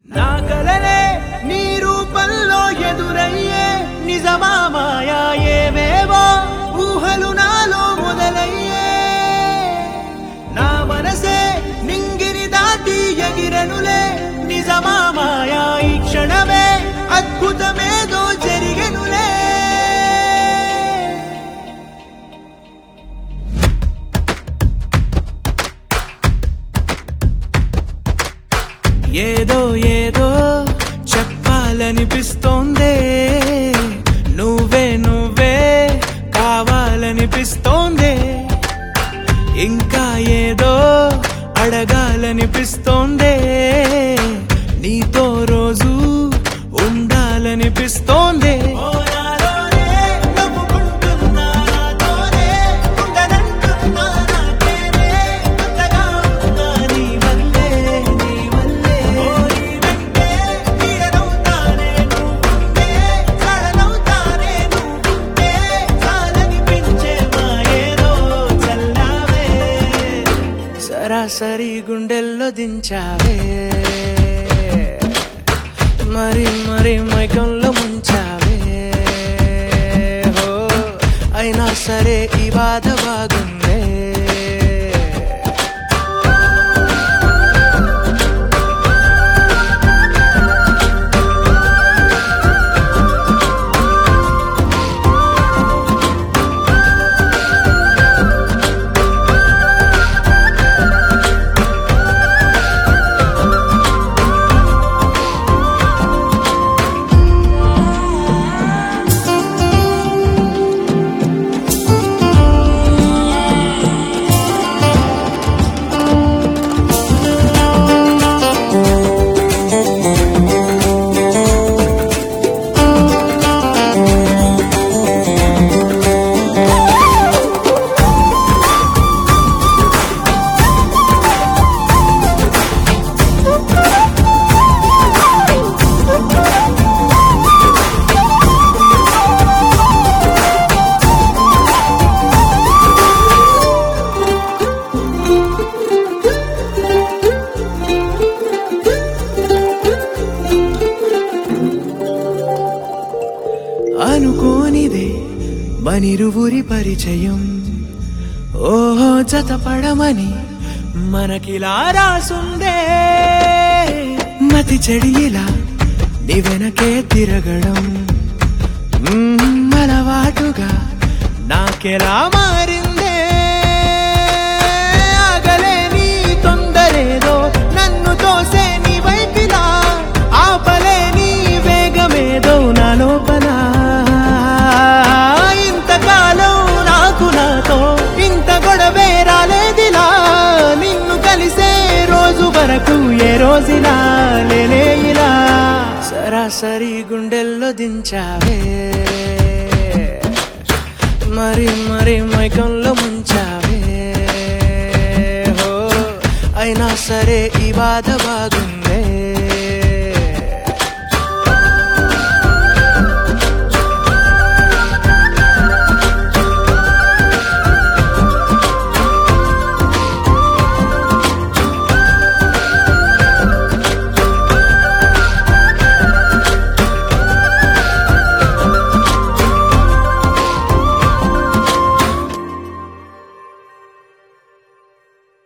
నా కలలే నీ రూపంలో ఎదురయ్యే నిజమా మాయా ఏవేవో ఊహలు నాలో మొదలయ్యే నా మనసే నింగిని దాటి ఎగిరనులే నిజమా మాయా ఈ క్షణమే అద్భుతమేదో జరిగెనులే ఏదో ఏదో చెప్పాలనిపిస్తోందే నువ్వే నువ్వే కావాలనిపిస్తోందే ఇంకా ఏదో అడగాలనిపిస్తోందే నీతో రోజు ఉండాలనిపిస్తోందే సరాసరి గుండెల్లో దించావే మరి మరి మైకంలో ముంచావే హో అయినా సరే ఈ బాధ బాగుందే అనుకోనిదే మనిరువురి పరిచయం ఓహో జతపడమని మనకిలా రాసుందే మతి చెడిలా నీ వెనకే తిరగడం అలవాటుగా నాకెలా మారిందే ఆగలేని తొందరేదో నన్ను తోసే నీ వైపిలా ఆపలేని వేగమేదో నా లోపల ఇంతకాలం నాకు నాతో ఇంత గొడవే రాలేదిలా నిన్ను కలిసే రోజు వరకు ఏ రోజులా లేలే ఇలా సరాసరి గుండెల్లో దించావే మరి మరి మైకంలో ముంచావే హో అయినా సరే ఈ బాధ బాగుంది